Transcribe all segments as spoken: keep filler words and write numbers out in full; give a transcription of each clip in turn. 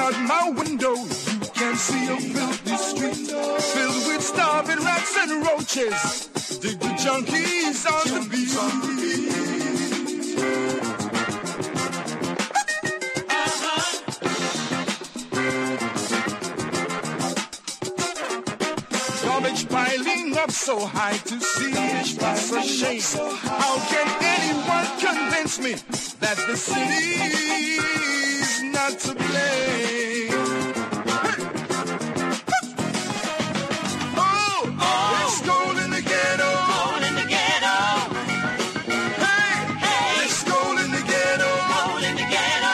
out my window, you can see a filthy street filled with starving rats and roaches. Dig the junkies on the beat. Garbage piling up so high to see it's a shame. How can anyone convince me that the city's not to blame? Oh, oh, it's cold in the ghetto. Cold in the ghetto. Hey, hey, it's cold in the ghetto. Cold in the ghetto.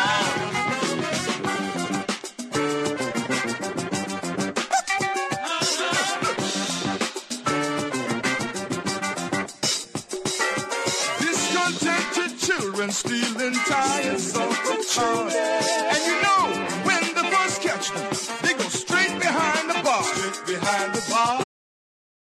Discontented children stealing tires.